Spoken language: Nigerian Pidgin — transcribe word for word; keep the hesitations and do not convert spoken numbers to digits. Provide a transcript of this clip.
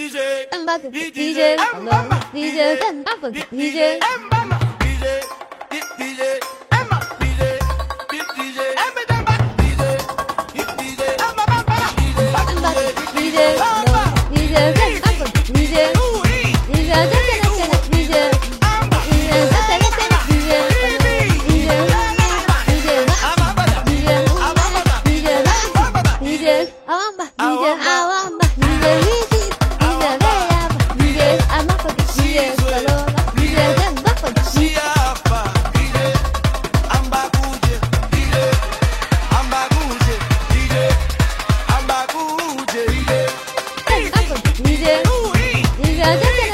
I'm back with the D J. Hello, D J. I'm back with the D J. I'm back with the D J. I'm back with the D J. Hello, D J. I'm back with the D J. D J, da da da da D J. D J, da da da da D J. D J, D J, D J, D J, awamba, D J, awamba, D J, easy, D J, layaba, D J, I'm up for the D J, Paloma, D J, I'm back for the D J. I'm back with the D J. I'm back with the D J. I'm back with the D J. I'm back with the D J. D J,